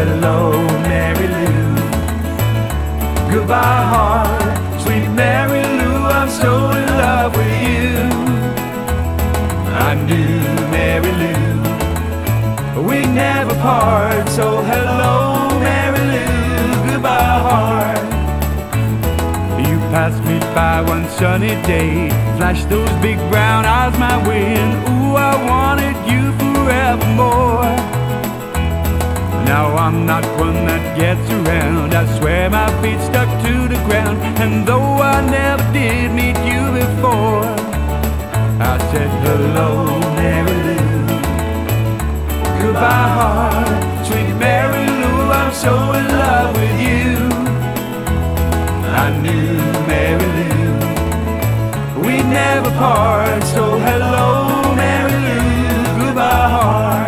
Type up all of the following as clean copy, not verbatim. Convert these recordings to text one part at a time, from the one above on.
hello, Mary Lou. Goodbye, heart, sweet Mary Lou, I'm so in love with you. I knew Mary Lou, we'd never part, so hello, Mary Lou, goodbye, heart. You passed me by one sunny day, flashed those big brown eyes my way, and ooh, I wanted you forevermore. Now I'm not one that gets around, I swear my feet stuck to the ground, and though I never did meet you before, I said hello, Mary Lou. Goodbye, heart, sweet Mary Lou, I'm so in love with you. I knew Mary Lou, we'd never part, so hello, Mary Lou, goodbye, heart.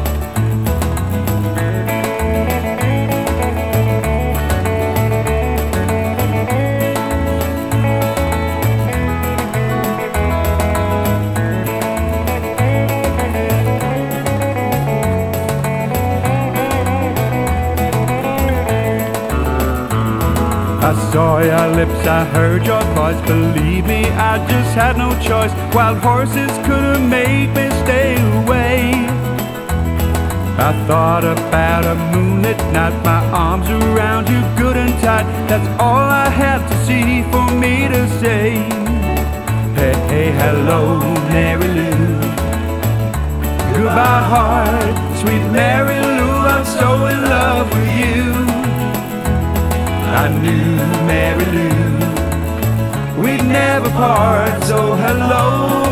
I saw your lips, I heard your voice. Believe me, I just had no choice. Wild horses couldn't make me stay away. I thought about a moonlit night, my arms around you good and tight. That's all I had to see for me to say. Hey, hey, hello, Mary Lou. Goodbye, heart, sweet Mary Lou, I'm so in love with you. I knew Mary Lou, we'd never part, so hello,